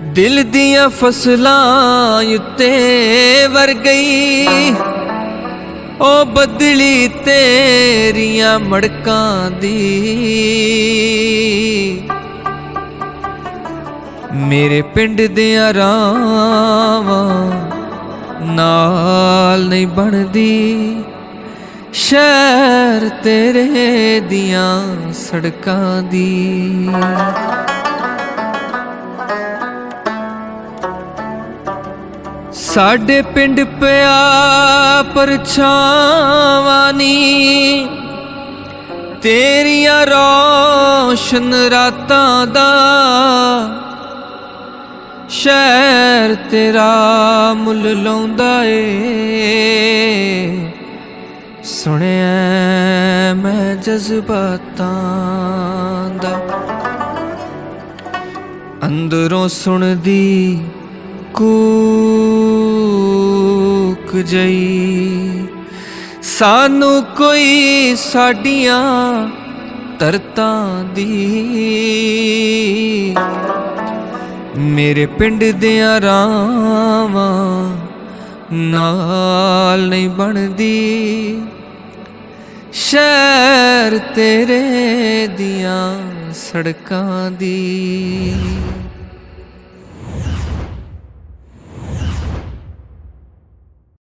दिल दियां फसलां उत्ते वर गई ओ बदली तेरियां मड़कां दी। मेरे पिंड दियां रावां नाल नहीं बनदी, शहर तेरे दियां सड़कां दी। साडे पिंड पिया परछावां नी, तेरियां रोशन रातां दा। शहर तेरा मुल लौंदा ए, सुनिया मैं जज्बातां दा। अंदरों सुनदी कूक जई, सानू कोई साडियां तरतां दी। मेरे पिंड दियां रावां नाल नहीं बनदी, शहर तेरे दियां सड़कां दी।